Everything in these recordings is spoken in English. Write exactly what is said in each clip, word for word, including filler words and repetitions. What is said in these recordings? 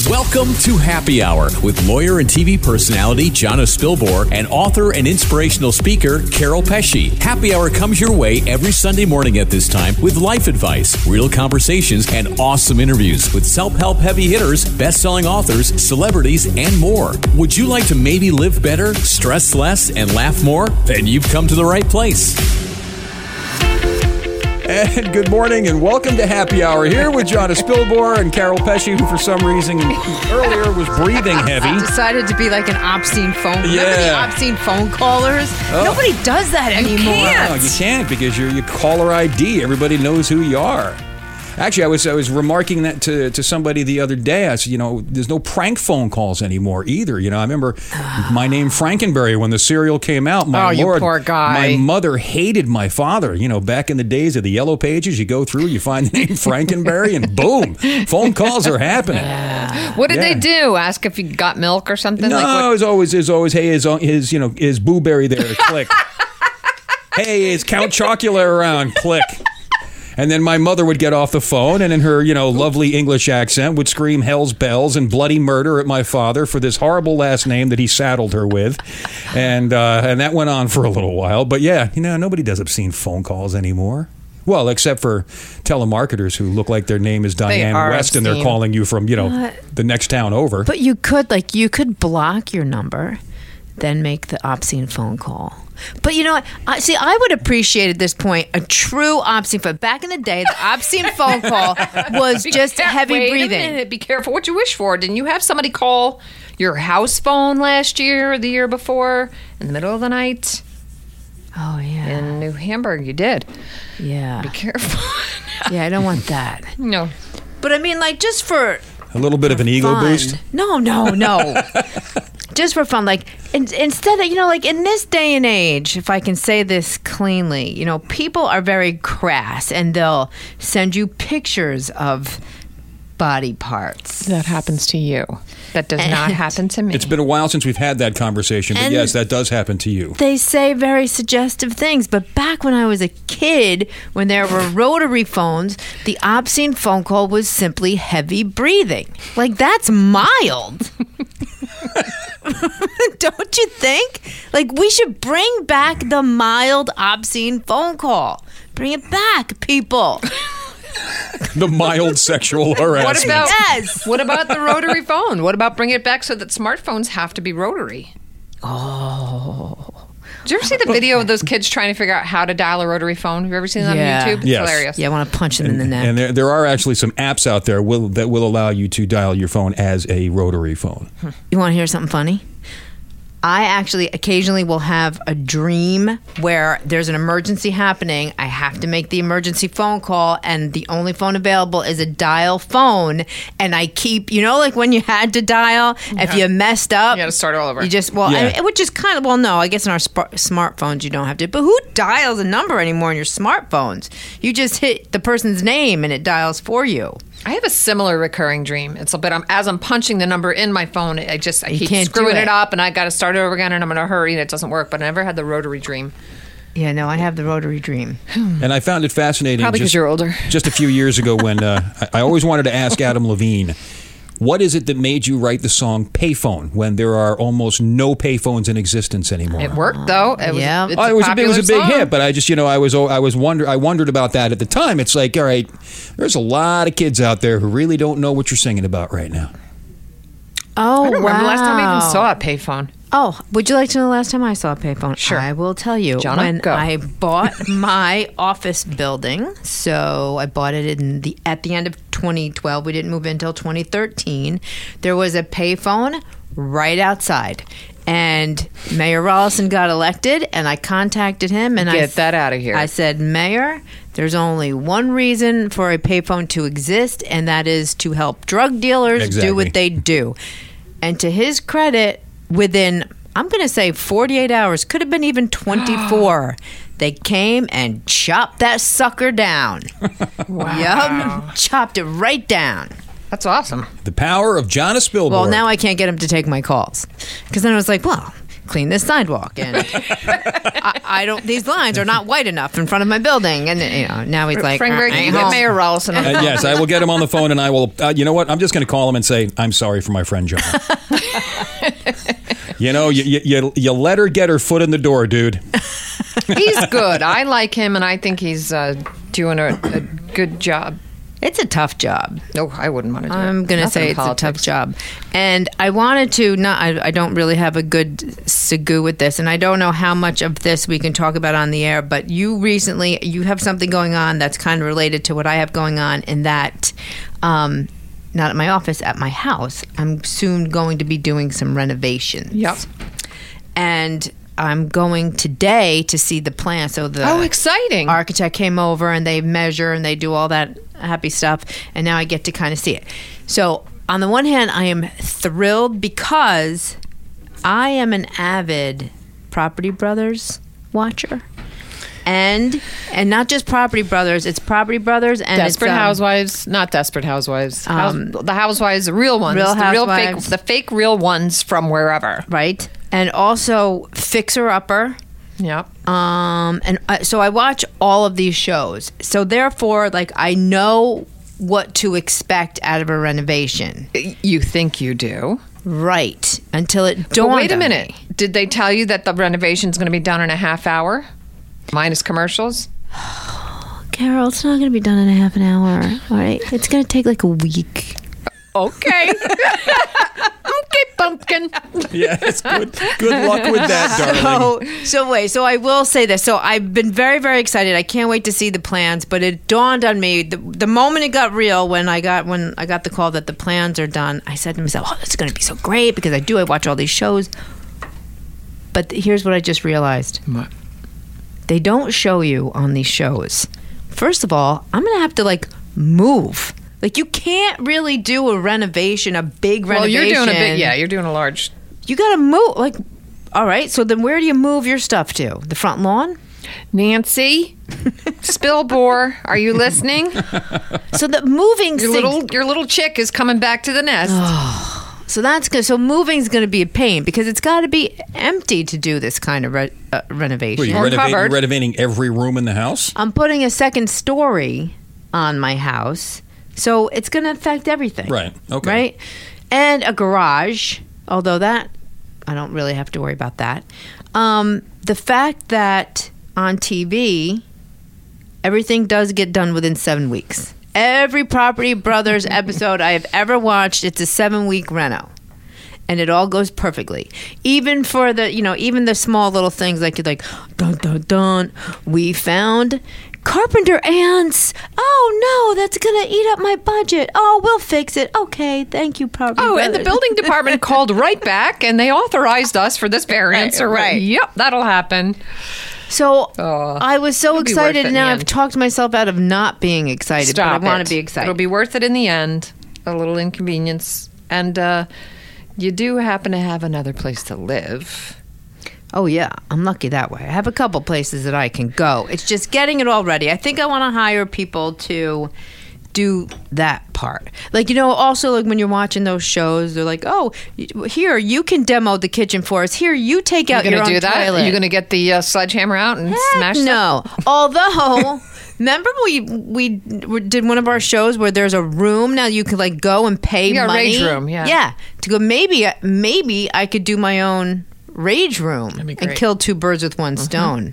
Welcome to Happy Hour with lawyer and T V personality Jonna Spilbor and author and inspirational speaker Carol Pesci. Happy Hour comes your way every Sunday morning at this time with life advice, real conversations, and awesome interviews with self-help heavy hitters, best-selling authors, celebrities, and more. Would you like to maybe live better, stress less, and laugh more? Then you've come to the right place. And good morning and welcome to Happy Hour here with Jonna Spilbor and Carol Pesci, who for some reason earlier was breathing heavy. Decided to be like an obscene phone. Yeah. Remember the obscene phone callers? Oh. Nobody does that anymore. No, you can't because you're your caller I D. Everybody knows who you are. Actually, I was I was remarking that to, to somebody the other day. I said, you know, there's no prank phone calls anymore either. You know, I remember My Name Frankenberry when the cereal came out. My oh, you Lord, poor guy. My mother hated my father. You know, back in the days of the Yellow Pages, you go through, you find the name Frankenberry, and boom, phone calls are happening. Yeah. What did Yeah. they do? Ask if you got milk or something? No, like what? it was always, it was always, hey, is his, you know, is Booberry there? Click. Hey, is Count Chocula around? Click. And then my mother would get off the phone and in her, you know, lovely English accent would scream hell's bells and bloody murder at my father for this horrible last name that he saddled her with. And uh, and that went on for a little while. But yeah, you know, nobody does obscene phone calls anymore. Well, except for telemarketers who look like their name is Diane are West and they're obscene. calling you from, you know, What? the next town over. But you could, like, you could block your number, then make the obscene phone call. But you know what? I, see, I would appreciate at this point a true obscene phone. Back in the day, the obscene phone call was Be just care- heavy wait breathing. A minute, be careful what you wish for. Didn't you have somebody call your house phone last year or the year before in the middle of the night Oh, yeah. in New Hamburg? You did. yeah. Be careful. Yeah, I don't want that. No. But I mean, like, just for A little bit of an ego fun. boost. No, no, no. Just for fun. Like, in, instead of, you know, like in this day and age, if I can say this cleanly, you know, people are very crass and they'll send you pictures of body parts. That happens to you. That does not happen to me. It's been a while since we've had that conversation, but And- yes, that does happen to you. They say very suggestive things, but back when I was a kid, when there were rotary phones, the obscene phone call was simply heavy breathing. Like, that's mild. Don't you think? Like, we should bring back the mild obscene phone call. Bring it back, people. The mild sexual harassment. What about Yes. what about the rotary phone? What about bringing it back so that smartphones have to be rotary? Oh. Did you ever see the video of those kids trying to figure out how to dial a rotary phone? Have you ever seen that Yeah. on YouTube? It's Yes. hilarious. Yeah, I want to punch them in the neck. And there, there are actually some apps out there will, that will allow you to dial your phone as a rotary phone. You want to hear something funny? I actually occasionally will have a dream where there's an emergency happening. I have to make the emergency phone call, and the only phone available is a dial phone. And I keep, you know, like when you had to dial, if you messed up, You gotta start all over. You just, well, Yeah. I, which is kind of, well, no, I guess in our sp- smartphones you don't have to. But who dials a number anymore in your smartphones? You just hit the person's name and it dials for you. I have a similar recurring dream. It's but I'm as I'm punching the number in my phone, I just I keep can't do screwing it. it. up, and I got to start it over again, and I'm in a hurry, and it doesn't work. But I never had the rotary dream. Yeah, no, I have the rotary dream. And I found it fascinating. Probably 'cause just, you're older. Just a few years ago when uh, I, I always wanted to ask Adam Levine, what is it that made you write the song Payphone when there are almost no payphones in existence anymore? It worked though. It was, Yeah. it's Oh, it was a big, it was a big popular hit, but I just, you know, I was, I was wonder, I wondered about that at the time. It's like, all right, there's a lot of kids out there who really don't know what you're singing about right now. Oh, I don't wow. remember the last time I even saw a payphone. Oh, would you like to know the last time I saw a payphone? Sure. I will tell you. Jonna, when go. I bought my office building, so I bought it in the at the end of twenty twelve. We didn't move in until twenty thirteen. There was a payphone right outside. And Mayor Rollison got elected, and I contacted him, and I Get that outta here. I said, Mayor, there's only one reason for a payphone to exist, and that is to help drug dealers Exactly. do what they do. And to his credit, within, I'm going to say forty-eight hours, could have been even twenty-four, they came and chopped that sucker down. Wow. Yep, chopped it right down. That's awesome. The power of Jonna Spilbor. Well, now I can't get him to take my calls. Because then I was like, well, clean this sidewalk, and I, I don't. These lines are not white enough in front of my building, and you know now he's like, Frank, "I can you ain't get home." Mayor Rollison on the Uh, phone? yes, I will get him on the phone, and I will. Uh, you know what? I'm just going to call him and say, "I'm sorry for my friend John." You know, you, you you you let her get her foot in the door, dude. He's good. I like him, and I think he's uh, doing a, a good job. It's a tough job. No, I wouldn't want to do it. I'm going to Nothing say in it's politics. a tough job. And I wanted to not, I, I don't really have a good segue with this, and I don't know how much of this we can talk about on the air, but you recently, you have something going on that's kind of related to what I have going on in that, um, not at my office, at my house, I'm soon going to be doing some renovations. Yep. And I'm going today to see the plan. So the Oh, exciting. architect came over and they measure and they do all that happy stuff, and now I get to kind of see it. So on the one hand, I am thrilled because I am an avid Property Brothers watcher, and and not just Property Brothers, it's Property Brothers and Desperate it's, um, Housewives, not Desperate Housewives. House, Um, the Housewives, the real ones, Real the real fake, Housewives. the fake real ones from wherever. right, and also Fixer Upper. Yep. Um, and uh, so I watch all of these shows. So therefore, like, I know what to expect out of a renovation. You think you do? Right. Until it But dawned wait a on minute. me. Did they tell you that the renovation's going to be done in a half hour, minus commercials? Carol, it's not going to be done in a half an hour. All right. It's going to take like a week. Okay. Okay, pumpkin. Yes, good. Good luck with that, darling. So, so wait. So I will say this. So I've been very, very excited. I can't wait to see the plans. But it dawned on me the, the moment it got real when I got when I got the call that the plans are done. I said to myself, "Oh, this is going to be so great because I do. I watch all these shows." But here's what I just realized: What? they don't show you on these shows. First of all, I'm going to have to like move. Like, you can't really do a renovation, a big Well, renovation. you're doing a big, yeah, you're doing a large. You got to move. Like, all right. So then where do you move your stuff to? The front lawn? Nancy Spilbore, are you listening? So the moving Your thing- little, your little chick is coming back to the nest. So that's good. So moving's going to be a pain because it's got to be empty to do this kind of re- uh, renovation. Were you Or renovating, covered. renovating every room in the house? I'm putting a second story on my house, so it's going to affect everything. Right. Okay. Right? And a garage, although that, I don't really have to worry about that. Um, the fact that on T V, everything does get done within seven weeks. Every Property Brothers episode I have ever watched, it's a seven-week reno. And it all goes perfectly. Even for the, you know, even the small little things like, like, dun, dun, dun, we found carpenter ants. Oh, no, that's going to eat up my budget. Oh, we'll fix it. Okay, thank you, Property Oh, and the Brothers. building department called right back, and they authorized us for this variance. Right, or right. Yep, that'll happen. So Oh, I was so it'll be worth excited, it in and the now I've end. talked myself out of not being excited, Stop but I want it. to be excited. It'll be worth it in the end. A little inconvenience, and uh, you do happen to have another place to live. Oh, yeah. I'm lucky that way. I have a couple places that I can go. It's just getting it all ready. I think I want to hire people to do that part. Like, you know, also, like, when you're watching those shows, they're like, oh, here, you can demo the kitchen for us. Here, you take out You're your going to own do that? toilet. You're going to get the uh, sledgehammer out and Heck smash stuff? no. Although... Remember we we did one of our shows where there's a room now you could like go and pay Yeah, money. rage room, yeah. yeah, to go. Maybe maybe I could do my own rage room That'd be and great. kill two birds with one stone.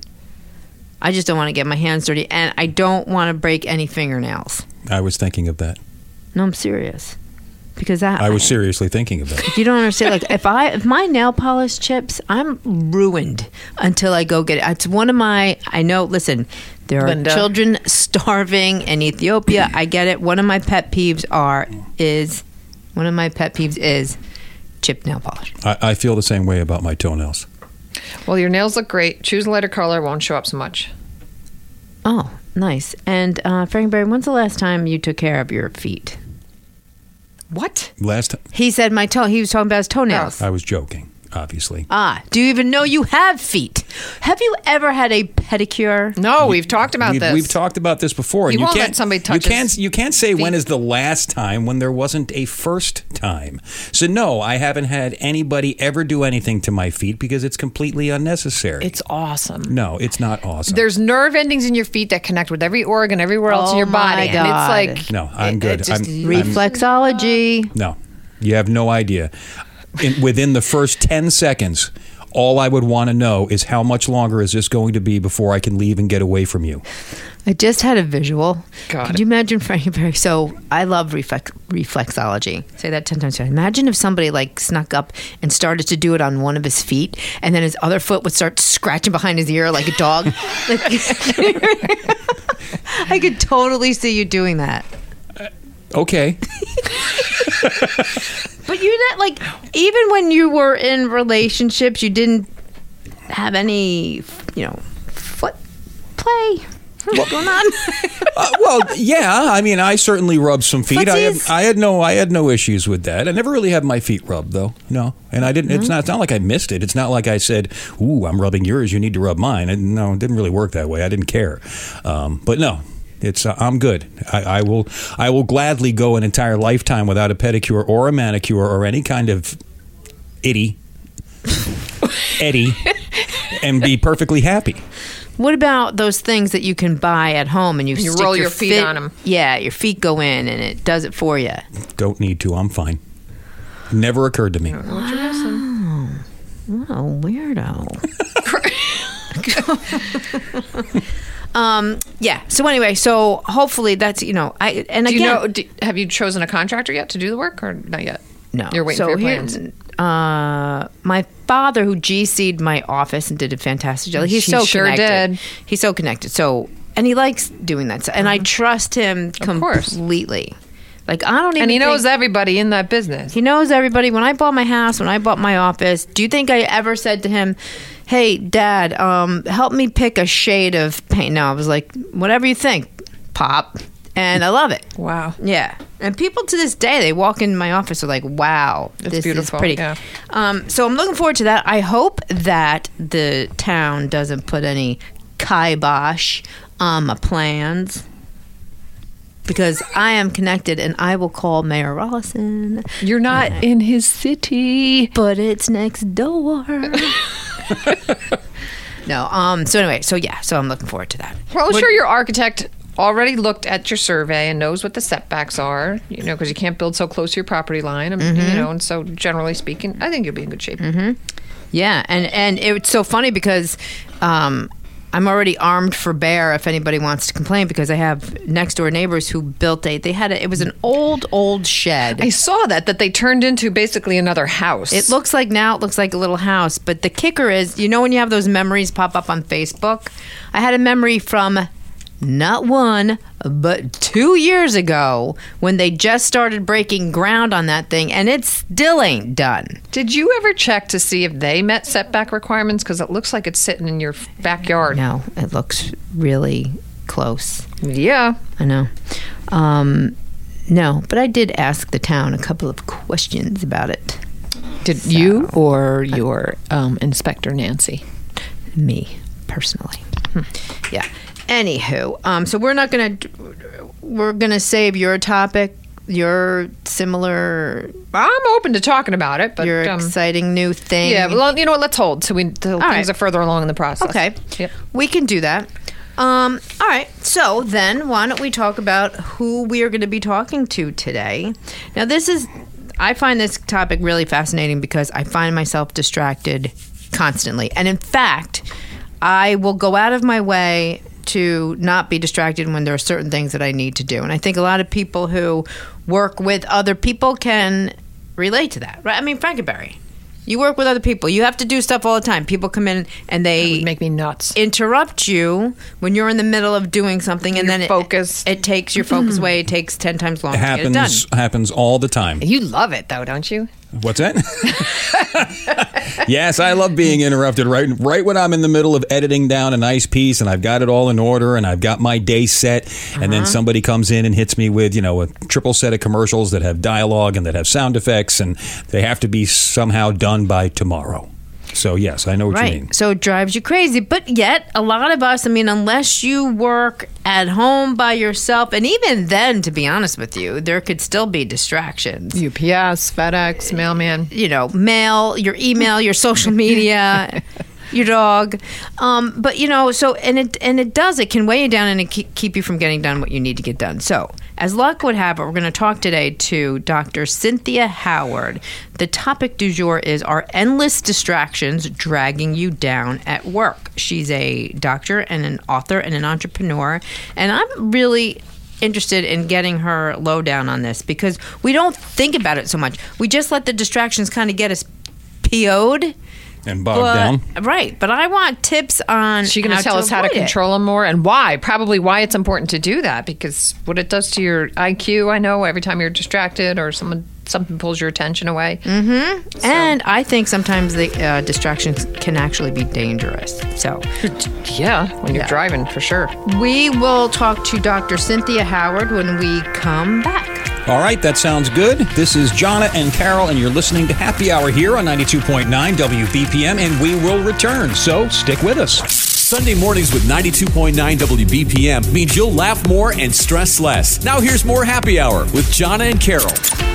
I just don't want to get my hands dirty, and I don't want to break any fingernails. I was thinking of that. No, I'm serious because that I was seriously thinking of that. You don't understand. Like if I if my nail polish chips, I'm ruined until I go get it. It's one of my. I know. Listen, there are Linda. children starving in Ethiopia. I get it. One of my pet peeves are is one of my pet peeves is chip nail polish. I, I feel the same way about my toenails. Well, your nails look great. Choose a lighter color, won't show up so much. Oh, nice. And uh, Frankberry, when's the last time you took care of your feet? What? Last time He said my toe. He was talking about his toenails. I was joking. obviously. Ah, do you even know you have feet? Have you ever had a pedicure? No, we've talked about we've, this. We've talked about this before. And You you won't can't, let somebody touch you can't, his you can't say when feet. is the last time when there wasn't a first time. So no, I haven't had anybody ever do anything to my feet because it's completely unnecessary. It's awesome. no, it's not awesome. There's nerve endings in your feet that connect with every organ everywhere else Oh in your my body. God. And it's like no, I'm it- good. it just- I'm, I'm, Reflexology. no, you have no idea. In, within the first ten seconds, all I would want to know is how much longer is this going to be before I can leave and get away from you? I just had a visual. God. Could you imagine Frankie Perry? So I love reflex, reflexology. Say that ten times. Imagine if somebody like snuck up and started to do it on one of his feet, and then his other foot would start scratching behind his ear like a dog. Like, I could totally see you doing that. Okay. But you're not like, even when you were in relationships, you didn't have any, you know, foot play. What's going on? Uh, well, yeah. I mean, I certainly rubbed some feet. I had, Footsies. I had no, I had no issues with that. I never really had my feet rubbed, though. No, and I didn't. It's not. It's not like I missed it. It's not like I said, "Ooh, I'm rubbing yours. You need to rub mine." And no, it didn't really work that way. I didn't care. Um, but no. It's uh, I'm good. I, I will I will gladly go an entire lifetime without a pedicure or a manicure or any kind of itty Eddie and be perfectly happy. What about those things that you can buy at home and you, You stick roll your your feet fit- on 'em? Yeah, your feet go in and it does it for you. Don't need to. I'm fine. Never occurred to me. What you missing? Oh, weirdo. um. Yeah. So anyway, so hopefully that's you know I and Do again you know? Do, have you chosen a contractor yet to do the work, or not yet? no. You're waiting so for your here- plans. Uh, my father, who G C'd my office and did a fantastic job. He's He so sure connected. did. He's so connected. So and he likes doing that. So, and I trust him course. completely. Like I don't even. And he knows think- everybody in that business. He knows everybody. When I bought my house, when I bought my office, do you think I ever said to him, "Hey, Dad, um, help me pick a shade of paint"? No, I was like, "Whatever you think, Pop," and I love it. Wow. Yeah, and people to this day, they walk in my office, are like, "Wow, It's this beautiful, is pretty." yeah. Um, so I'm looking forward to that. I hope that the town doesn't put any kibosh on my plans. Because I am connected and I will call Mayor Rollison. You're not in his city. But it's next door. no, um, so anyway, so yeah, so I'm looking forward to that. Well, I'm What- sure your architect already looked at your survey and knows what the setbacks are, you know, because you can't build so close to your property line, and, you know, and so generally speaking, I think you'll be in good shape. Yeah, and, and it's so funny because um, I'm already armed for bear if anybody wants to complain because I have next door neighbors who built a, they had a, it was an old, old shed. I saw that, that they turned into basically another house. It looks like now it looks like a little house, but the kicker is, you know when you have those memories pop up on Facebook? I had a memory from not one, but two years ago when they just started breaking ground on that thing, and it still ain't done. Did you ever check to see if they met setback requirements? Because it looks like it's sitting in your backyard. No, it looks really close. Yeah. I know. Um, no, but I did ask the town a couple of questions about it. Did you or your um, inspector, Nancy? Me, personally. Yeah. Anywho, um, so we're not gonna we're gonna save your topic, your similar, I'm open to talking about it, but your um, exciting new thing. yeah. Well, you know what? Let's hold till we till All things right. are further along in the process. Okay. Yep. We can do that. Um, all right. So then, why don't we talk about who we are going to be talking to today? Now, this is I find this topic really fascinating because I find myself distracted constantly, and in fact, I will go out of my way to not be distracted when there are certain things that I need to do. And I think a lot of people who work with other people can relate to that, right? I mean, Frankenberry, you work with other people. You have to do stuff all the time. People come in and It they would make me nuts. interrupt you when you're in the middle of doing something, and You're then it, focused. it takes your focus away. It takes ten times longer It to get it done. happens happens all the time. You love it, though, don't you? What's that? Yes, I love being interrupted right right when I'm in the middle of editing down a nice piece and I've got it all in order and I've got my day set, and uh-huh. then somebody comes in and hits me with, you know, a triple set of commercials that have dialogue and that have sound effects, and they have to be somehow done by tomorrow. So, yes, I know what right. you mean. So it drives you crazy. But yet, a lot of us, I mean, unless you work at home by yourself, and even then, to be honest with you, there could still be distractions. U P S, FedEx, mailman. You know, mail, your email, your social media, your dog. Um, but, you know, so, and it and it does, it can weigh you down and it keep, keep you from getting done what you need to get done. So, as luck would have it, we're going to talk today to Doctor Cynthia Howard. The topic du jour is, are endless distractions dragging you down at work? She's a doctor and an author and an entrepreneur, and I'm really interested in getting her lowdown on this because we don't think about it so much. We just let the distractions kind of get us P O'd. And bogged but, down. Right. But I want tips on She's going to tell us how to control them more and why. Probably why it's important to do that, because what it does to your I Q, I know, every time you're distracted or someone something pulls your attention away. Mm-hmm. So. And I think sometimes the uh, distractions can actually be dangerous. So, yeah, when you're yeah. driving, for sure. We will talk to Doctor Cynthia Howard when we come back. All right, that sounds good. This is Jonna and Carol, and you're listening to Happy Hour here on ninety-two point nine W B P M, and we will return, so stick with us. Sunday mornings with ninety-two point nine W B P M means you'll laugh more and stress less. Now here's more Happy Hour with Jonna and Carol.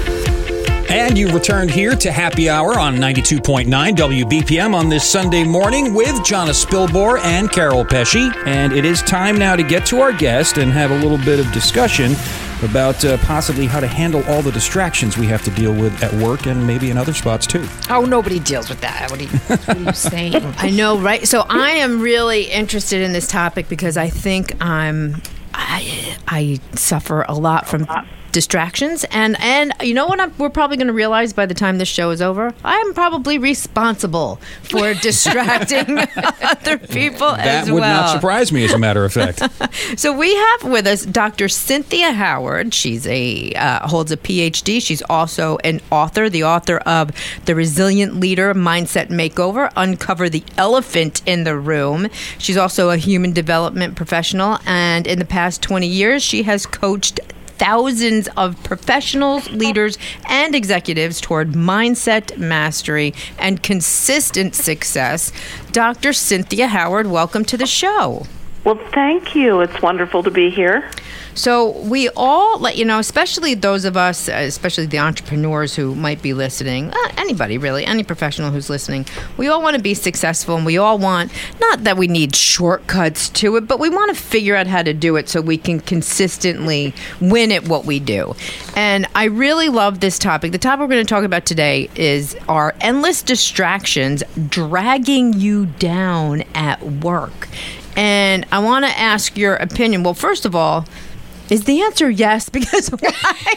And you returned here to Happy Hour on ninety-two point nine W B P M on this Sunday morning with Jonna Spilbor and Carol Pesci. And it is time now to get to our guest and have a little bit of discussion about uh, possibly how to handle all the distractions we have to deal with at work and maybe in other spots too. Oh, nobody deals with that. What are you, what are you saying? I know, right? So I am really interested in this topic because I think I'm I I suffer a lot from distractions, and and you know what I'm, we're probably going to realize by the time this show is over, I'm probably responsible for distracting other people that as That well. would not surprise me, as a matter of fact. So we have with us Doctor Cynthia Howard. She's a uh, holds a P H D. She's also an author, the author of The Resilient Leader Mindset Makeover, Uncover the Elephant in the Room. She's also a human development professional, and in the past twenty years, she has coached thousands of professionals, leaders, and executives toward mindset mastery and consistent success. Doctor Cynthia Howard, welcome to the show. Well, thank you. It's wonderful to be here. So we all, let you know, especially those of us, especially the entrepreneurs who might be listening, uh, anybody really, any professional who's listening, we all want to be successful, and we all want, not that we need shortcuts to it, but we want to figure out how to do it so we can consistently win at what we do. And I really love this topic. The topic we're going to talk about today is, are endless distractions dragging you down at work? And I want to ask your opinion. Well, first of all, is the answer yes? Because why?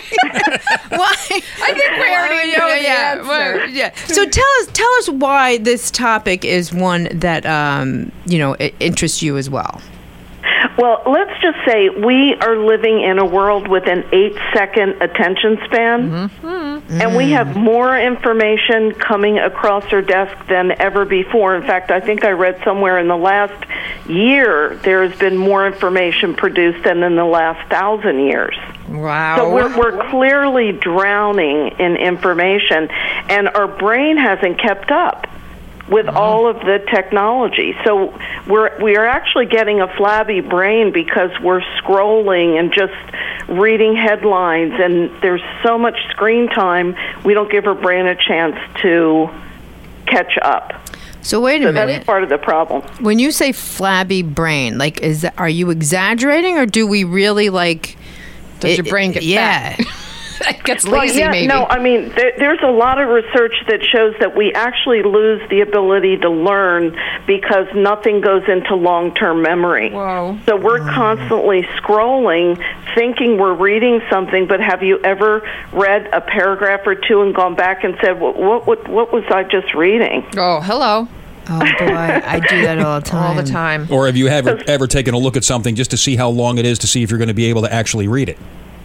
why? I think we already know the yeah, answer. Well, yeah. So tell us, tell us why this topic is one that um, you know it interests you as well. Well, let's just say we are living in a world with an eight-second attention span, mm-hmm. and we have more information coming across our desk than ever before. In fact, I think I read somewhere in the last year there has been more information produced than in the last thousand years. Wow. So we're, we're clearly drowning in information, and our brain hasn't kept up with mm-hmm. all of the technology. So we're we are actually getting a flabby brain because we're scrolling and just reading headlines, and there's so much screen time, we don't give our brain a chance to catch up. So wait a so minute. That's part of the problem. When you say flabby brain, like, is that, are you exaggerating, or do we really like? Does it, your brain get yeah. fat? It gets lazy, well, yeah, maybe. No, I mean, there, there's a lot of research that shows that we actually lose the ability to learn because nothing goes into long-term memory. Whoa. So we're oh. constantly scrolling, thinking we're reading something, but have you ever read a paragraph or two and gone back and said, what, what, what, what was I just reading? Oh, hello. Oh, boy, I do that all the time. All the time. Or have you ever, ever taken a look at something just to see how long it is to see if you're going to be able to actually read it?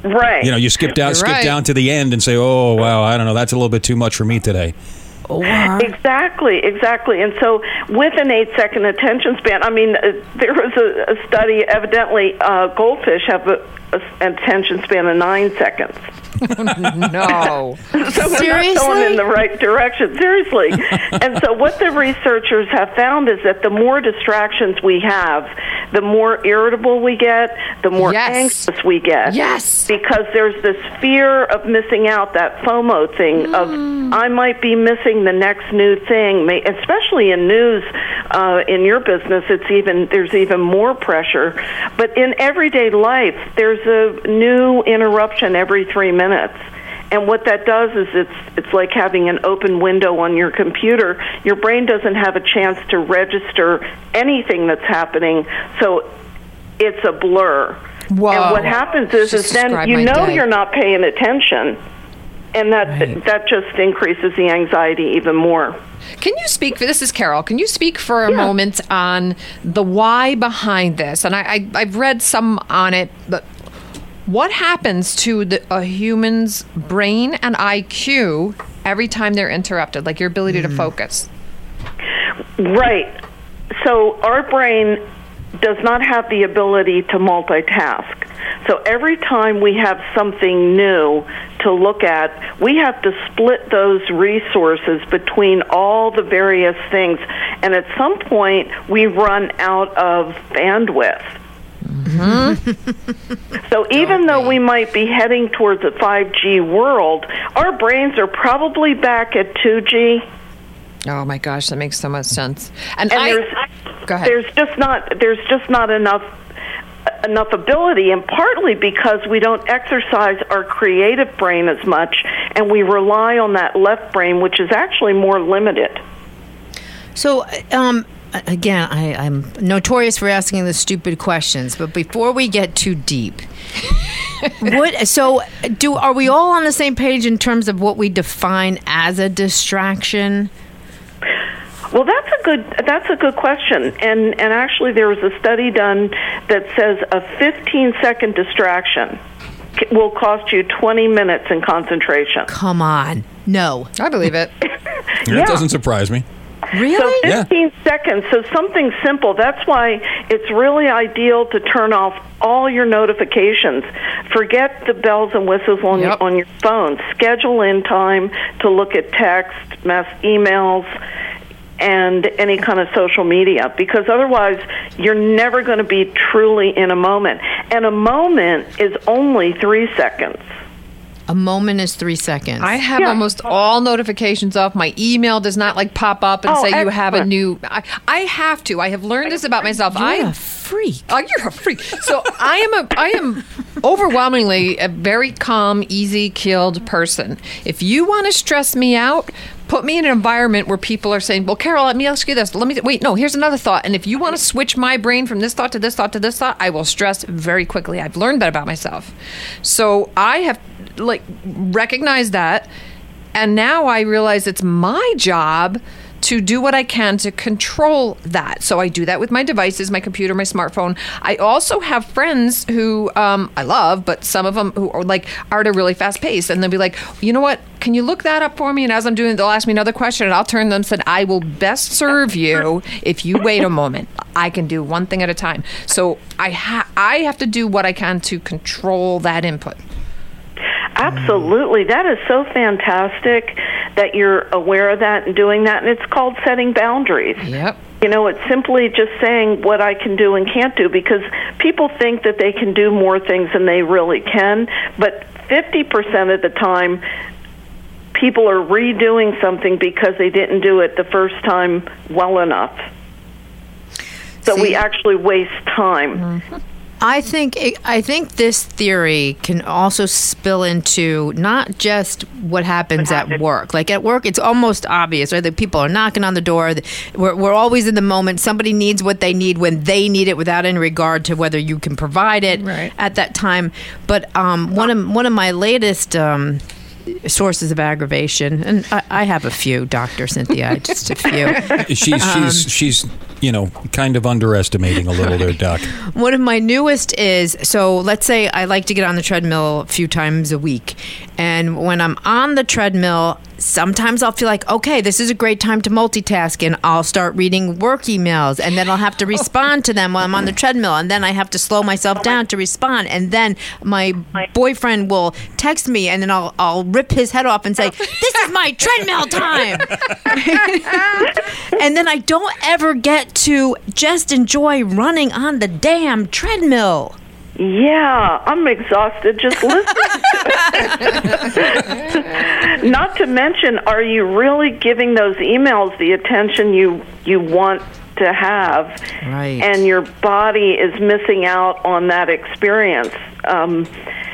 Right. You know, you skip down, You're skip right. down to the end and say, "Oh, wow, I don't know, that's a little bit too much for me today." Or Exactly, exactly. And so with an eight-second attention span, I mean, uh, there was a, a study, evidently uh, goldfish have a, a, an attention span of nine seconds. No. So we're not Seriously? going in the right direction. Seriously. And so what the researchers have found is that the more distractions we have, the more irritable we get, the more Yes. anxious we get. Yes. Because there's this fear of missing out, that FOMO thing of I might be missing the next new thing, may- especially in news. Uh, in your business, it's even there's even more pressure. But in everyday life, there's a new interruption every three minutes. And what that does is it's it's like having an open window on your computer. Your brain doesn't have a chance to register anything that's happening, so it's a blur. Whoa. And what happens is, Just is then describe you my know day. you're not paying attention, and that Right. that just increases the anxiety even more. Can you speak for this is Carol? Can you speak for a Yeah. moment on the why behind this? And I, I I've read some on it, but what happens to the, a human's brain and I Q every time they're interrupted, like your ability to focus? Right. So our brain does not have the ability to multitask. So every time we have something new to look at, we have to split those resources between all the various things. And at some point, we run out of bandwidth. So even though we might be heading towards a five G world, our brains are probably back at two G. Oh my gosh, that makes so much sense. And, And I there's go ahead. there's just not there's just not enough enough ability, and partly because we don't exercise our creative brain as much, and we rely on that left brain, which is actually more limited. So, um, again, I, I'm notorious for asking the stupid questions, but before we get too deep, what? So, do are we all on the same page in terms of what we define as a distraction? Well, that's a good that's a good question, and and actually there was a study done that says a fifteen second distraction c- will cost you twenty minutes in concentration. Come on, no, I believe it. That Yeah. doesn't surprise me. really? So Yeah. fifteen seconds, so something simple. That's why it's really ideal to turn off all your notifications. Forget the bells and whistles on, Yep. your, on your phone. Schedule in time to look at text, mass emails, and any kind of social media, because otherwise you're never going to be truly in a moment. And a moment is only three seconds. A moment is three seconds. I have Yeah. almost all notifications off. My email does not like pop up and Oh, say you have a excellent. new. I, I have to. I have learned this about myself. You're I a freak. Oh, you're a freak. So I am a I am overwhelmingly a very calm, easy-keeled person. If you want to stress me out, put me in an environment where people are saying, "Well, Carol, let me ask you this. Let me wait. No, here's another thought." And if you want to switch my brain from this thought to this thought to this thought, I will stress very quickly. I've learned that about myself. So I have like recognized that, and now I realize it's my job to do what I can to control that. So I do that with my devices, my computer, my smartphone. I also have friends who um, I love, but some of them who are like are at a really fast pace, and they'll be like, you know what? Can you look that up for me? And as I'm doing it, they'll ask me another question, and I'll turn to them and said, I will best serve you if you wait a moment. I can do one thing at a time. So I ha- I have to do what I can to control that input. Absolutely. That is so fantastic that you're aware of that and doing that, and it's called setting boundaries. Yep. You know, it's simply just saying what I can do and can't do, because people think that they can do more things than they really can, but fifty percent of the time people are redoing something because they didn't do it the first time well enough. So See- we actually waste time. I think it, I think this theory can also spill into not just what happens at work. Like at work, it's almost obvious, right? That people are knocking on the door. We're, we're always in the moment. Somebody needs what they need when they need it, without any regard to whether you can provide it Right. at that time. But um, one of one of my latest um, sources of aggravation, and I, I have a few, Doctor Cynthia, just a few. She's she's she's you know kind of underestimating a little there, Doc. One of my newest is, so let's say I like to get on the treadmill a few times a week, and when I'm on the treadmill, sometimes I'll feel like, okay, this is a great time to multitask, and I'll start reading work emails, and then I'll have to respond to them while I'm on the treadmill, and then I have to slow myself down to respond, and then my boyfriend will text me, and then I'll I'll rip his head off and say, this is my treadmill time. And then I don't ever get to just enjoy running on the damn treadmill. Yeah, I'm exhausted just listening. Not to mention, are you really giving those emails the attention you you want to have? Right. And your body is missing out on that experience. Um,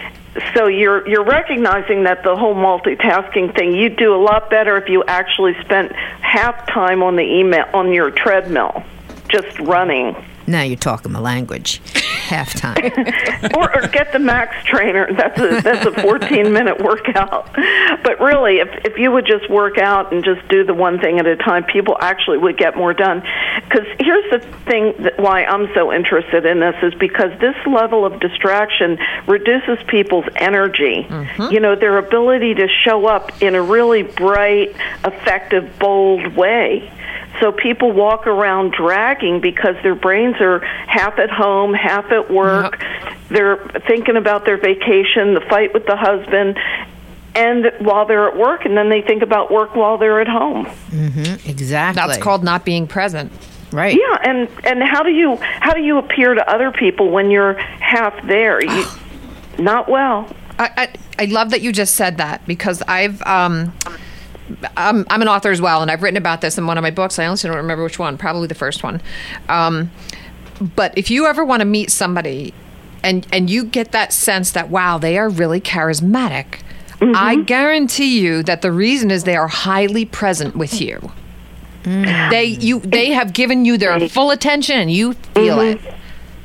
so you're you're recognizing that the whole multitasking thing, you'd do a lot better if you actually spent half time on the email on your treadmill, just running. Now you're talking my language. Halftime. or, or get the Max Trainer. That's a that's a fourteen minute workout. But really, if if you would just work out and just do the one thing at a time, people actually would get more done. Because here's the thing that why I'm so interested in this is because this level of distraction reduces people's energy. Mm-hmm. You know, their ability to show up in a really bright, effective, bold way. So people walk around dragging because their brains are half at home, half at work. Yep. They're thinking about their vacation, the fight with the husband, and while they're at work, and then they think about work while they're at home. Mm-hmm. Exactly. That's called not being present. Right. Yeah, and, and how do you how do you appear to other people when you're half there? You, not well. I, I I love that you just said that because I've um. I'm, I'm an author as well, and I've written about this in one of my books. I honestly don't remember which one, probably the first one. Um, but if you ever want to meet somebody and, and you get that sense that, wow, they are really charismatic, mm-hmm. I guarantee you that the reason is they are highly present with you. Mm. They you they have given you their full attention, and you feel mm-hmm. it.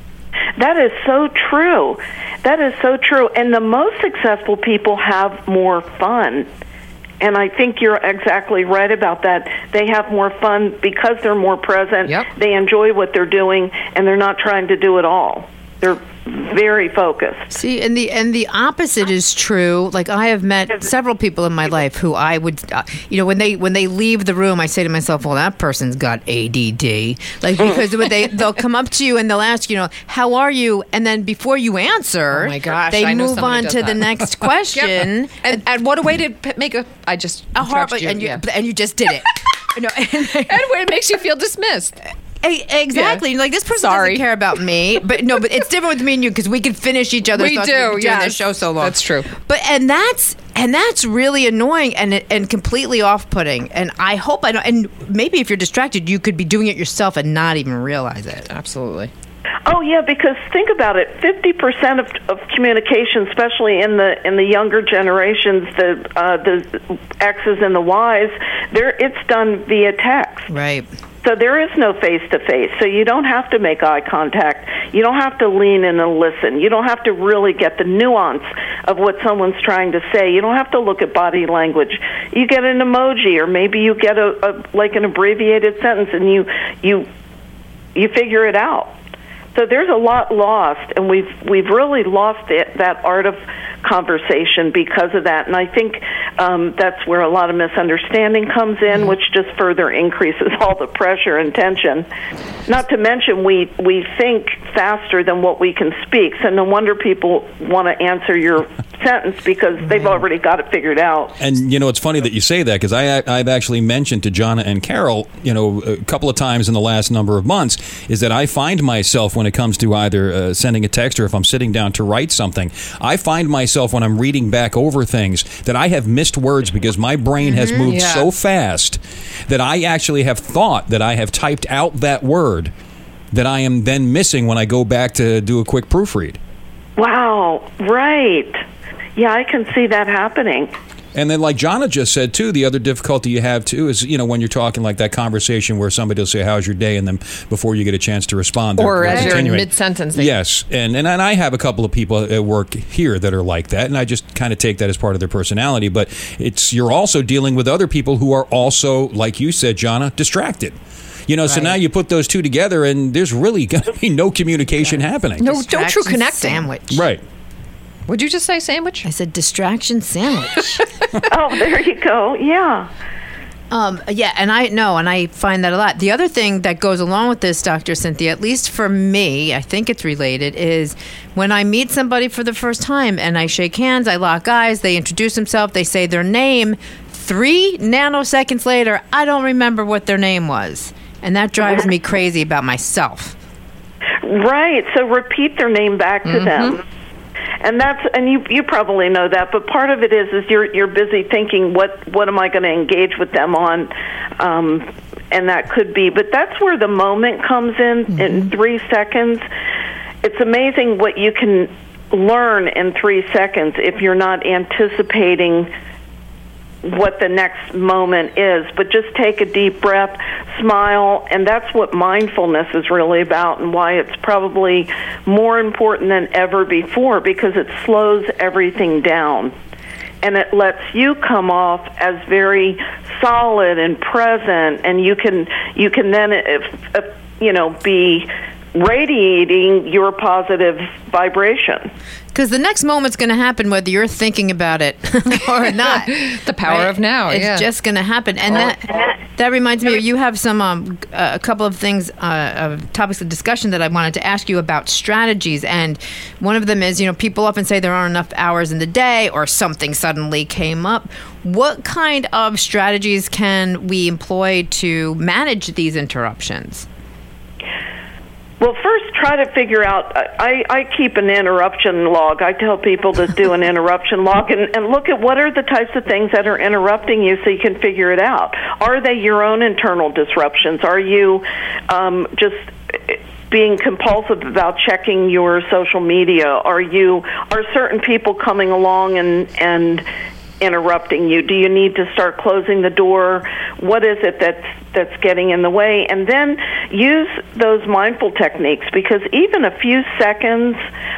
That is so true. That is so true. And the most successful people have more fun. And I think you're exactly right about that. They have more fun because they're more present. Yep. They enjoy what they're doing, and they're not trying to do it all. They're very focused. See, and the and the opposite is true. Like I have met several people in my life who I would, uh, you know, when they when they leave the room, I say to myself, "Well, that person's got A D D." Like because when they they'll come up to you and they'll ask, you know, "How are you?" And then before you answer, oh my gosh, they I know move on to that. the next question. Yep. and, and what a way to p- make a I just a horrible you, and you yeah. and you just did it. No, and, and it makes you feel dismissed. Exactly. Yeah. Like this person Sorry. doesn't care about me, but no, but it's different with me and you because we can finish each other's we thoughts. do. We've been doing yes. this show so long. That's true. But and that's and that's really annoying and and completely off-putting. And I hope I don't. And maybe if you're distracted, you could be doing it yourself and not even realize it. Absolutely. Oh yeah, because think about it. Fifty percent of of communication, especially in the in the younger generations, the uh, the X's and the Y's, there it's done via text. Right. So there is no face-to-face. So you don't have to make eye contact. You don't have to lean in and listen. You don't have to really get the nuance of what someone's trying to say. You don't have to look at body language. You get an emoji, or maybe you get a, a like an abbreviated sentence, and you you you figure it out. So there's a lot lost, and we've we've really lost it, that art of conversation because of that. And I think um, that's where a lot of misunderstanding comes in, mm-hmm. which just further increases all the pressure and tension. Not to mention we, we think faster than what we can speak, so no wonder people want to answer your sentence because they've already got it figured out. And, you know, it's funny that you say that because I, I've actually mentioned to Jonna and Carol, you know, a couple of times in the last number of months, is that I find myself when it comes to either uh, sending a text or if I'm sitting down to write something, I find myself when I'm reading back over things that I have missed words because my brain has moved yeah. so fast that I actually have thought that I have typed out that word that I am then missing when I go back to do a quick proofread. Wow, right. Yeah, I can see that happening. And then, like Jonna just said, too, the other difficulty you have, too, is, you know, when you're talking like that conversation where somebody will say, how's your day? And then before you get a chance to respond, they're, or they're as you're in continuing. mid-sentence. Yes. And, and and I have a couple of people at work here that are like that, and I just kind of take that as part of their personality. But it's you're also dealing with other people who are also, like you said, Jonna, distracted. You know, right. So now you put those two together, and there's really going to be no communication yeah. happening. No, no true connecting. Sandwich. Right. Would you just say sandwich? I said distraction sandwich. Oh, there you go. Yeah. Um, yeah, and I know, and I find that a lot. The other thing that goes along with this, Doctor Cynthia, at least for me, I think it's related, is when I meet somebody for the first time and I shake hands, I lock eyes, they introduce themselves, they say their name, three nanoseconds later, I don't remember what their name was. And that drives me crazy about myself. Right. So repeat their name back to mm-hmm. them. And that's and you you probably know that, but part of it is is you're you're busy thinking what what am I going to engage with them on, um, and that could be. But that's where the moment comes in mm-hmm. in three seconds. It's amazing what you can learn in three seconds if you're not anticipating what the next moment is. But just take a deep breath, smile, and that's what mindfulness is really about, and why it's probably more important than ever before, because it slows everything down and it lets you come off as very solid and present, and you can you can then if, if, you know be radiating your positive vibration. Because the next moment's going to happen whether you're thinking about it or not. The power right? of now. It's yeah. just going to happen. And that that reminds me, you have some um, a couple of things, uh, of topics of discussion that I wanted to ask you about strategies. And one of them is, you know, people often say there aren't enough hours in the day, or something suddenly came up. What kind of strategies can we employ to manage these interruptions? Well, first, try to figure out, I, I keep an interruption log. I tell people to do an interruption log and, and look at what are the types of things that are interrupting you so you can figure it out. Are they your own internal disruptions? Are you um, just being compulsive about checking your social media? Are you, are certain people coming along and, and interrupting you? Do you need to start closing the door? What is it that's that's getting in the way? And then use those mindful techniques, because even a few seconds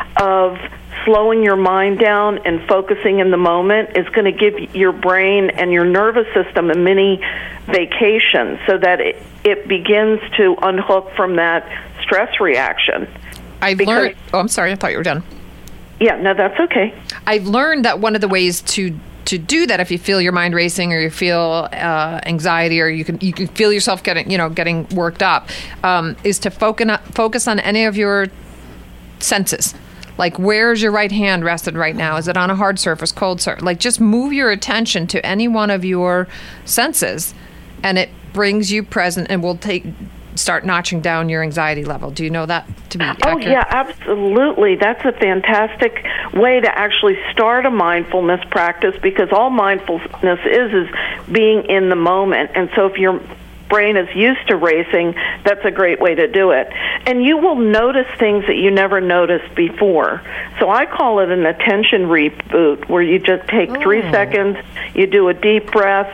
of slowing your mind down and focusing in the moment is going to give your brain and your nervous system a mini vacation, so that it, it begins to unhook from that stress reaction. I've because, learned... Oh, I'm sorry. I thought you were done. Yeah, no, that's okay. I've learned that one of the ways to to do that, if you feel your mind racing or you feel uh, anxiety, or you can you can feel yourself getting you know getting worked up, um, is to focus on, focus on any of your senses. Like, where's your right hand rested right now? Is it on a hard surface, cold surface? Like, just move your attention to any one of your senses, and it brings you present and will take start notching down your anxiety level. Do you know that to be accurate? Oh, yeah, absolutely. That's a fantastic way to actually start a mindfulness practice, because all mindfulness is is being in the moment. And so if your brain is used to racing, that's a great way to do it. And you will notice things that you never noticed before. So I call it an attention reboot, where you just take oh. three seconds, you do a deep breath,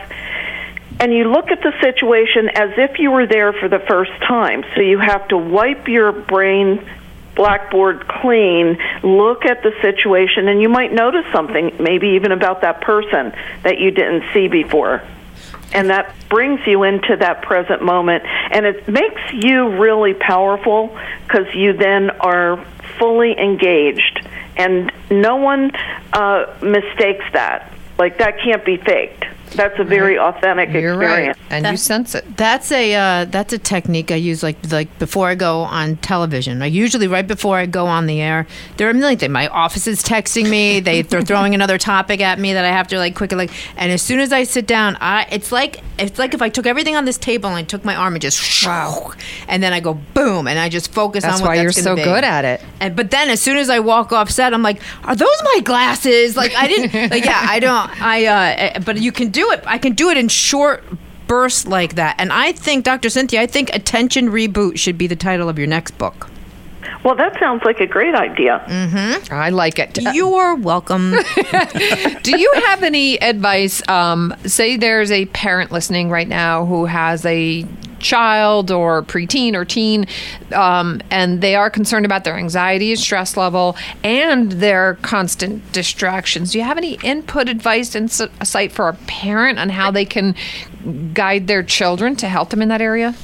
and you look at the situation as if you were there for the first time. So you have to wipe your brain blackboard clean, look at the situation, and you might notice something, maybe even about that person that you didn't see before. And that brings you into that present moment. And it makes you really powerful, because you then are fully engaged. And no one uh, mistakes that. Like, that can't be faked. That's a very authentic You're experience. Right. And that, you sense it. That's a uh, that's a technique I use like like before I go on television. Like, usually right before I go on the air, there are a million things. My office is texting me. They they're throwing another topic at me that I have to like quickly like. And as soon as I sit down, I it's like it's like if I took everything on this table and I took my arm and just wow, and then I go boom, and I just focus that's on what why that's you're so be. good at it. And but then as soon as I walk off set, I'm like, are those my glasses? Like, I didn't. Like, yeah, I don't. I uh, but you can do it. I can do it in short bursts like that. And I think, Doctor Cynthia, I think Attention Reboot should be the title of your next book. Well, that sounds like a great idea. Mm-hmm. I like it. You're welcome. Do you have any advice? Um, say there's a parent listening right now who has a child or preteen or teen, um, and they are concerned about their anxiety and stress level and their constant distractions. Do you have any input, advice, and insight for a parent on how they can guide their children to help them in that area?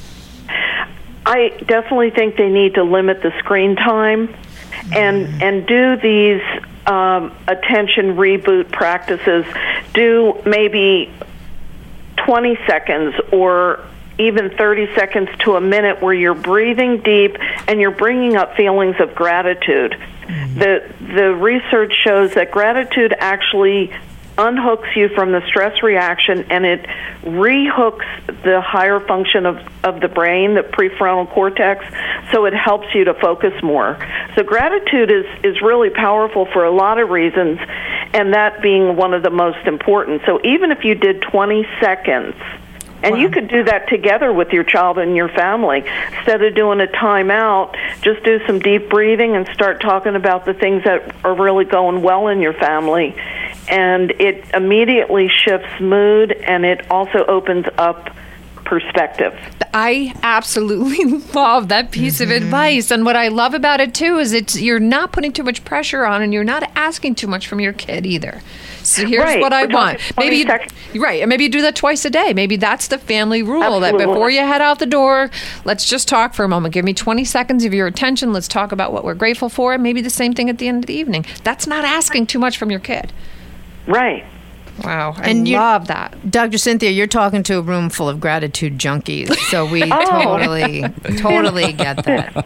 I definitely think they need to limit the screen time and and do these um, attention reboot practices. Do maybe twenty seconds or even thirty seconds to a minute where you're breathing deep and you're bringing up feelings of gratitude. Mm-hmm. The the research shows that gratitude actually unhooks you from the stress reaction, and it rehooks the higher function of, of the brain, the prefrontal cortex, so it helps you to focus more. So gratitude is, is really powerful for a lot of reasons, and that being one of the most important. So even if you did twenty seconds, and wow. you could do that together with your child and your family. Instead of doing a timeout, just do some deep breathing and start talking about the things that are really going well in your family. And it immediately shifts mood, and it also opens up perspective. I absolutely love that piece mm-hmm. of advice. And what I love about it, too, is it's you're not putting too much pressure on, and you're not asking too much from your kid either. So here's right. what I We're want. Maybe you, right, and maybe you do that twice a day. Maybe that's the family rule. Absolutely. That before you head out the door, let's just talk for a moment. Give me twenty seconds of your attention. Let's talk about what we're grateful for. And maybe the same thing at the end of the evening. That's not asking too much from your kid. Right. Wow, I and love that. Doctor Cynthia, you're talking to a room full of gratitude junkies, so we oh. totally, totally get that.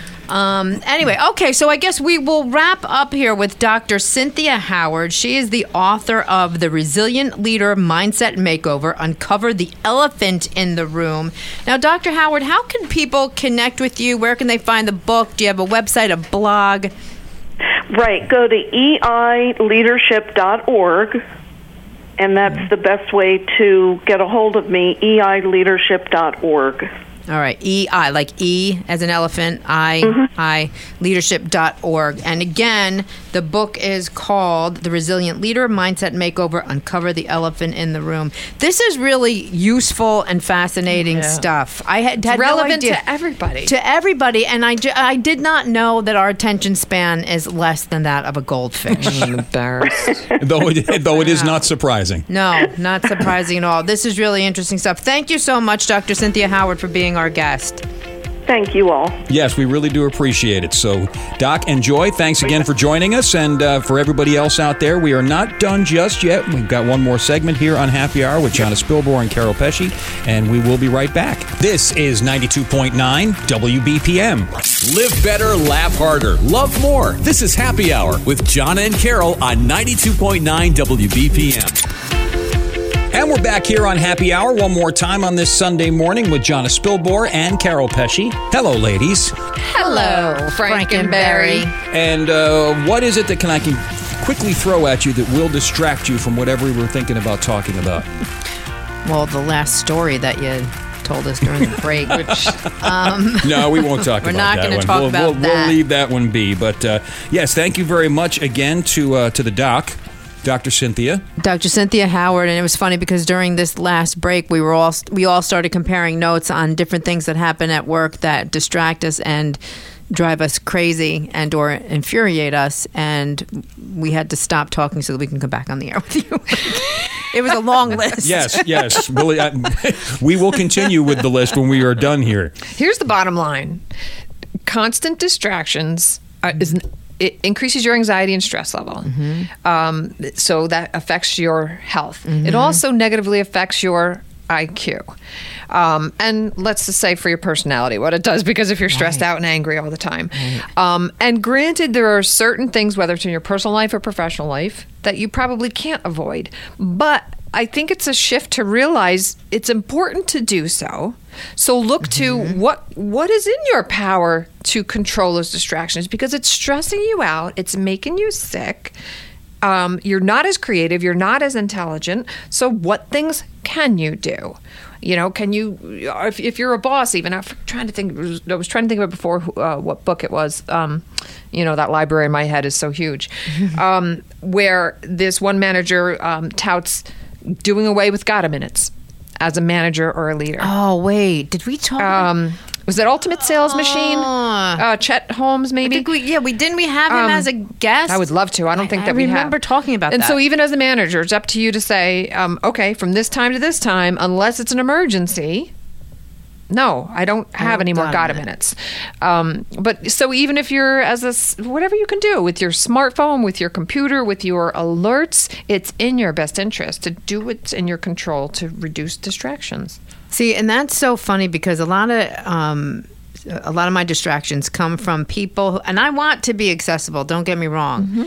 Um, anyway, okay, so I guess we will wrap up here with Doctor Cynthia Howard. She is the author of The Resilient Leader Mindset Makeover, Uncover the Elephant in the Room. Now, Doctor Howard, how can people connect with you? Where can they find the book? Do you have a website, a blog? Right. Go to e i leadership dot org, and that's the best way to get a hold of me, e i leadership dot org. All right, E I, like E as an elephant, I, mm-hmm. I, leadership dot org. And again, the book is called The Resilient Leader Mindset Makeover, Uncover the Elephant in the Room. This is really useful and fascinating yeah. stuff. I had, had relevant no idea. to everybody. To everybody, and I, ju- I did not know that our attention span is less than that of a goldfish. I'm embarrassed. though, it, though it is not surprising. No, not surprising at all. This is really interesting stuff. Thank you so much, Doctor Cynthia Howard, for being our guest. Thank you all. Yes, we really do appreciate it. So, Doc and Joy, thanks again for joining us. And uh, for everybody else out there, we are not done just yet. We've got one more segment here on Happy Hour with Jana Spilbor and Carol Pesci, and we will be right back. This is ninety-two point nine W B P M. Live better, laugh harder, love more. This is Happy Hour with Jana and Carol on ninety-two point nine W B P M. And we're back here on Happy Hour one more time on this Sunday morning with Jana Spilbor and Carol Pesci. Hello, ladies. Hello, Frankenberry. And uh, what is it that can I can quickly throw at you that will distract you from whatever we were thinking about talking about? Well, the last story that you told us during the break. Which, um, no, we won't talk we're about not that gonna one. talk we'll, about we'll, that. We'll leave that one be. But uh, yes, thank you very much again to uh, to the doc. Doctor Cynthia. Doctor Cynthia Howard, and it was funny because during this last break, we were all we all started comparing notes on different things that happen at work that distract us and drive us crazy and or infuriate us, and we had to stop talking so that we can come back on the air with you. It was a long list. Yes, yes. Really, I, we will continue with the list when we are done here. Here's the bottom line: constant distractions are, is. It increases your anxiety and stress level. Mm-hmm. Um, so that affects your health. Mm-hmm. It also negatively affects your I Q. Um, and let's just say for your personality, what it does, because if you're stressed right. out and angry all the time. Right. Um, and granted, there are certain things, whether it's in your personal life or professional life, that you probably can't avoid. But I think it's a shift to realize it's important to do so. So look mm-hmm. to what what is in your power to control those distractions, because it's stressing you out, it's making you sick, Um, you're not as creative. You're not as intelligent. So what things can you do? You know, can you, if, if you're a boss, even, I'm trying to think, I was trying to think about before uh, what book it was. Um, you know, that library in my head is so huge. um, where this one manager um, touts doing away with Gotta Minutes as a manager or a leader. Oh, wait. Did we talk? Um, was that Ultimate Sales Machine? Oh. Uh, Chet Holmes, maybe? I think we, yeah, we didn't we have him Um, as a guest? I would love to. I don't think I that we have. remember talking about and that. so even as a manager, it's up to you to say, um, okay, from this time to this time, unless it's an emergency, no, I don't have don't any more got Gotta it. minutes. Um, but so even if you're as a, s- whatever you can do with your smartphone, with your computer, with your alerts, it's in your best interest to do what's in your control to reduce distractions. See, and that's so funny because a lot of um, a lot of my distractions come from people, who, and I want to be accessible. Don't get me wrong. Mm-hmm.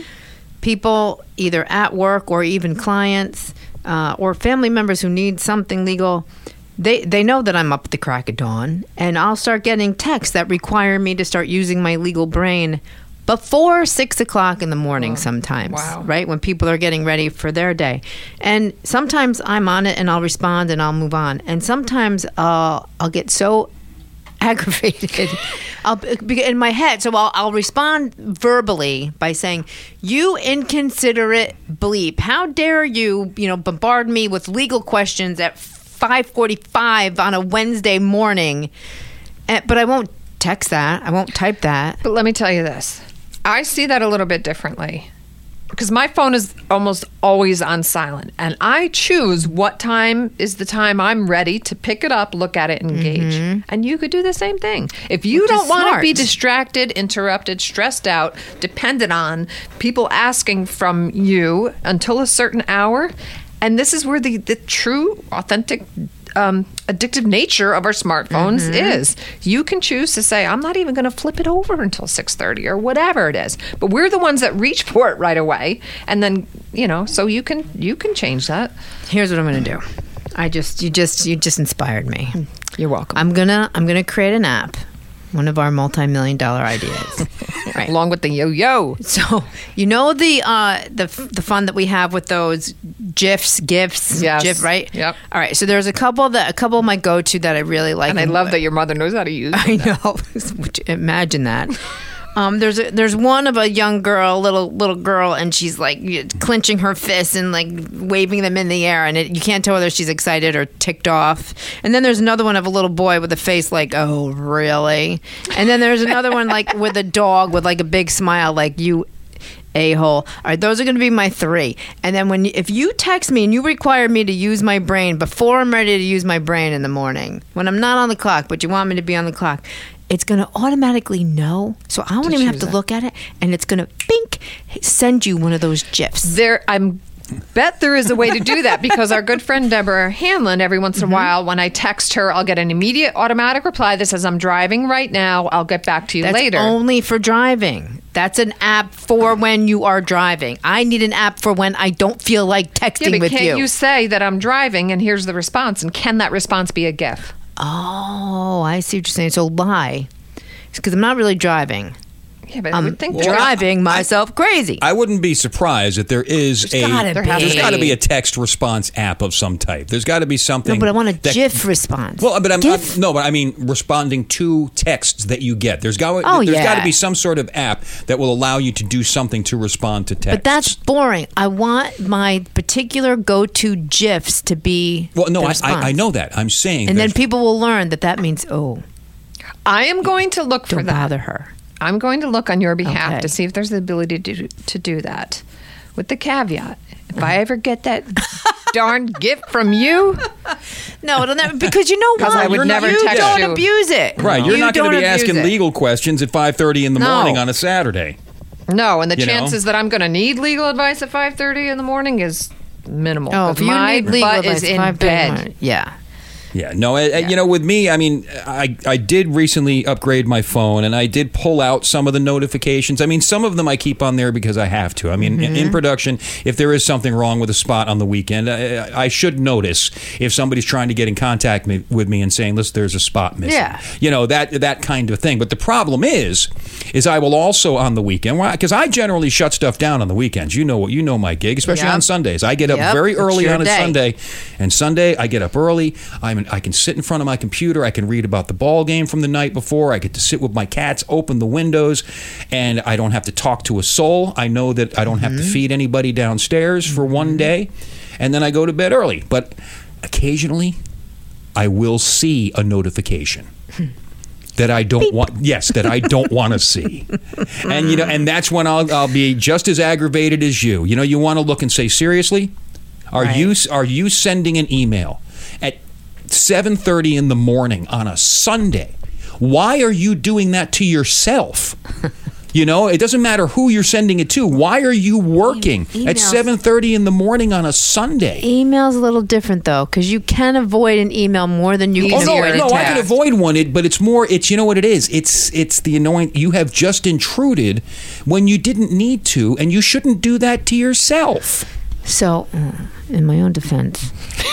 People either at work or even clients uh, or family members who need something legal. They they know that I'm up at the crack of dawn, and I'll start getting texts that require me to start using my legal brain before six o'clock in the morning sometimes, Wow. right? When people are getting ready for their day. And sometimes I'm on it and I'll respond and I'll move on. And sometimes uh, I'll get so aggravated I'll be in my head. So I'll, I'll respond verbally by saying, you inconsiderate bleep. How dare you, you know, bombard me with legal questions at five forty-five on a Wednesday morning. Eh, But I won't text that. I won't type that. But let me tell you this. I see that a little bit differently because my phone is almost always on silent, and I choose what time is the time I'm ready to pick it up, look at it, and engage. Mm-hmm. And you could do the same thing. If you Which is don't want to smart. be distracted, interrupted, stressed out, dependent on people asking from you until a certain hour, and this is where the, the true, authentic Um, addictive nature of our smartphones Mm-hmm. is. You can choose to say, I'm not even going to flip it over until six thirty or whatever it is. But we're the ones that reach for it right away. And then, you know, so you can you can change that. Here's what I'm going to do. I just you just you just inspired me. You're welcome. I'm gonna I'm gonna create an app. One of our multi-million dollar ideas. Right. Along with the yo-yo. So you know the uh, the the fun that we have with those GIFs, GIFs, Yes. GIF, right? Yep. All right. So there's a couple that a couple of my go-to that I really like. And I love that your mother knows how to use I know. Which- Imagine that. Um, there's a, there's one of a young girl, little little girl, and she's like clenching her fists and like waving them in the air, and it, you can't tell whether she's excited or ticked off. And then there's another one of a little boy with a face like, oh really? And then there's another one like with a dog with like a big smile, like you a-hole. All right, those are going to be my three. And then when you, if you text me and you require me to use my brain before I'm ready to use my brain in the morning, when I'm not on the clock, but you want me to be on the clock, it's going to automatically know. So I won't even have choose to it. look at it, and it's going to bink send you one of those GIFs. There, I'm bet there is a way to do that because our good friend Deborah Hanlon, every once in a while, when I text her, I'll get an immediate automatic reply that says, I'm driving right now. I'll get back to you That's later. only for driving. That's an app for when you are driving. I need an app for when I don't feel like yeah, texting but with can't you. you say that I'm driving and here's the response? And can that response be a GIF? Oh, I see what you're saying. So lie. Because I'm not really driving. Yeah, but I I'm would think Well, driving myself crazy. I wouldn't be surprised if there is There's a gotta There has there's to got to be. be a text response app of some type. There's got to be something. No, but I want a that- GIF response. Well, but I'm, GIF? I'm no, but I mean responding to texts that you get. There's got Oh, there's yeah. got to be some sort of app that will allow you to do something to respond to texts. But that's boring. I want my particular go-to GIFs to be well, no, the I, response. I I know that. I'm saying, And then that- people will learn that that means, oh, I am going to look for don't that. bother her. I'm going to look on your behalf Okay. to see if there's the ability to do, to do that. With the caveat, if I ever get that darn gift from you, No, it'll never, because you know 'Cause what? I would You're never not, you text don't you. abuse it. right, you're You not going don't to be abuse asking it. legal questions at five thirty in the No. morning on a Saturday. no, and the You know? chances that I'm going to need legal advice at five thirty in the morning is minimal. Oh, 'cause if you my need legal butt advice, is in five bed. thirty, yeah. Yeah, no, I, you know, with me, I mean, I, I did recently upgrade my phone, and I did pull out some of the notifications. I mean, some of them I keep on there because I have to. I mean, mm-hmm. in production, if there is something wrong with a spot on the weekend, I, I should notice if somebody's trying to get in contact me, with me and saying, listen, there's a spot missing. Yeah. You know, that that kind of thing. But the problem is, is I will also on the weekend, because I generally shut stuff down on the weekends. You know what? You know my gig, especially yep. on Sundays. I get up yep. very early on a day. Sunday, and Sunday I get up early. I'm I can sit in front of my computer. I can read about the ball game from the night before. I get to sit with my cats, open the windows, and I don't have to talk to a soul. I know that I don't have mm-hmm. to feed anybody downstairs for mm-hmm. one day, and then I go to bed early. But occasionally, I will see a notification that I don't Beep. want. Yes, that I don't want to see, and you know, and that's when I'll I'll be just as aggravated as you. You know, you want to look and say, seriously, are right. you are you sending an email at seven thirty in the morning on a Sunday? Why are you doing that to yourself? You know, it doesn't matter who you're sending it to. Why are you working e- at seven thirty in the morning on a Sunday? Email's a little different, though, because you can avoid an email more than you oh, can no, avoid no, a text. I can avoid one, it, but it's more, it's, you know what it is? It's, it's the annoying, you have just intruded when you didn't need to, and you shouldn't do that to yourself. So, uh, in my own defense,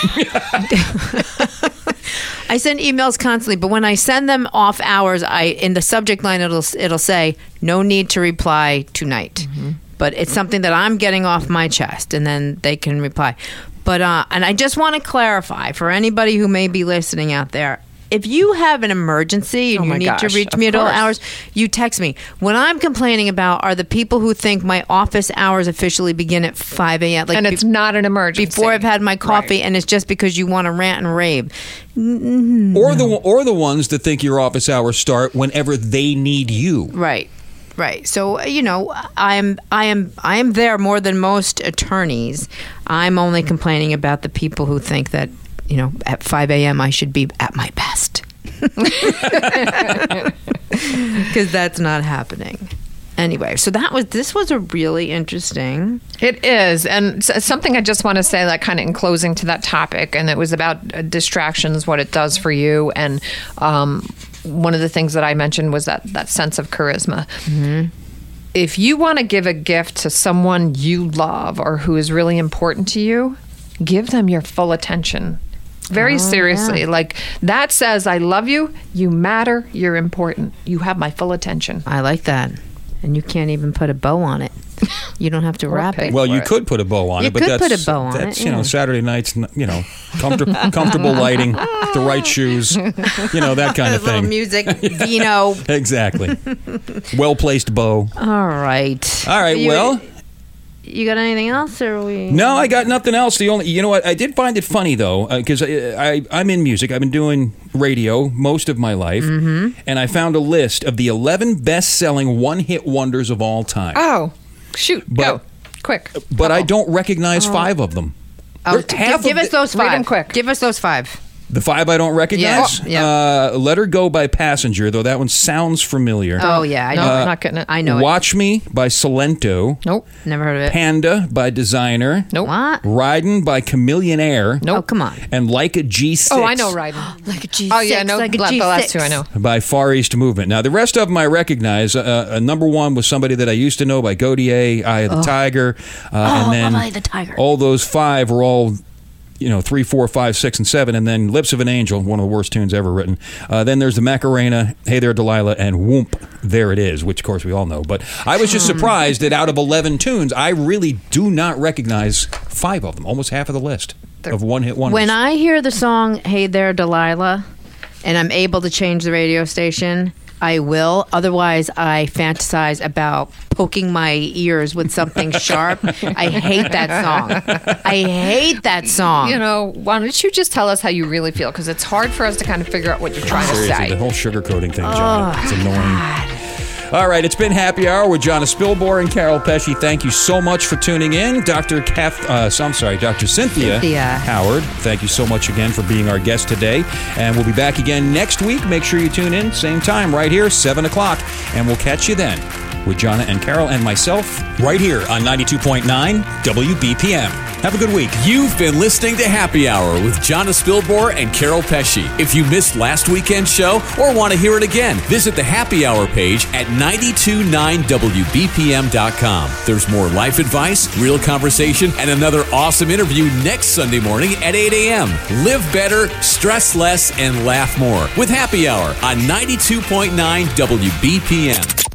I send emails constantly, but when I send them off hours, I in the subject line it'll it'll say no need to reply tonight. Mm-hmm. But it's something that I'm getting off my chest, and then they can reply. But uh, and I just want to clarify for anybody who may be listening out there. If you have an emergency and oh you need gosh, to reach me at all hours, you text me. What I'm complaining about are the people who think my office hours officially begin at five a.m. Like and it's be- not an emergency. Before I've had my coffee, right. and it's just because you want to rant and rave. Mm-hmm. Or the or the ones that think your office hours start whenever they need you. Right. Right. So, you know, I am I am I am there more than most attorneys. I'm only complaining about the people who think that, you know, at five a.m. I should be at my best. Because that's not happening. Anyway, so that was this was a really interesting. It is, and something I just want to say, like, kind of in closing to that topic, and it was about distractions, what it does for you, and um, one of the things that I mentioned was that that sense of charisma. Mm-hmm. If you want to give a gift to someone you love or who is really important to you, give them your full attention. Very oh, seriously. Yeah. Like, that says, I love you, you matter, you're important, you have my full attention. I like that. And you can't even put a bow on it. You don't have to wrap it. Well, you it. could put a bow on you it, but could that's, put a bow on that's it, you yeah. know, Saturday nights, you know, comfort- comfortable lighting, the right shoes, you know, that kind of thing. Little music, vino. Exactly. Well-placed bow. All right. All right, you, well... You got anything else, or are we? No, I got nothing else. The only, you know what, I did find it funny though, because uh, I, I I'm in music. I've been doing radio most of my life, mm-hmm. and I found a list of the eleven best-selling one-hit wonders of all time. Oh, shoot, but, go quick. But Couple. I don't recognize oh. five of them. Oh, g- give of us the, those five. Read them quick. Give us those five. The five I don't recognize? Yeah. yeah. Uh, Let Her Go by Passenger, though that one sounds familiar. Oh, yeah. I no, know. I'm not getting it. I know Watch it. Me by Salento. Nope. Never heard of it. Panda by Designer. Nope. What? Ridin' by Chameleon Air. Nope. Oh, come on. And Like a G six. Oh, I know Ridin'. Like a G six. Oh, yeah, no, like a the G six. last two I know. By Far East Movement. Now, the rest of them I recognize. Uh, uh, number one was somebody that I used to know by Godier, Eye of the oh. Tiger. Uh, oh, and then Eye of the Tiger. All those five were all... You know, three, four, five, six, and seven, and then Lips of an Angel, one of the worst tunes ever written. Uh, then there's the Macarena, Hey There, Delilah, and Whoomp, There It Is, which, of course, we all know. But I was just surprised that out of eleven tunes, I really do not recognize five of them, almost half of the list of one-hit wonders. When I hear the song Hey There, Delilah, and I'm able to change the radio station, I will. Otherwise, I fantasize about poking my ears with something sharp. I hate that song. I hate that song. You know, why don't you just tell us how you really feel? Because it's hard for us to kind of figure out what you're trying Seriously, to say. the whole sugarcoating thing, John. Oh, it's annoying. God. All right, it's been Happy Hour with Jonna Spilbor and Carol Pesci. Thank you so much for tuning in. Doctor Kath, uh, so I'm sorry, Doctor Cynthia, Cynthia Howard, thank you so much again for being our guest today. And we'll be back again next week. Make sure you tune in, same time, right here, seven o'clock. And we'll catch you then with Jonna and Carol and myself right here on ninety-two point nine W B P M. Have a good week. You've been listening to Happy Hour with Jonna Spilbor and Carol Pesci. If you missed last weekend's show or want to hear it again, visit the Happy Hour page at nine two nine W B P M dot com. There's more life advice, real conversation, and another awesome interview next Sunday morning at eight a.m. Live better, stress less, and laugh more with Happy Hour on ninety-two point nine W B P M.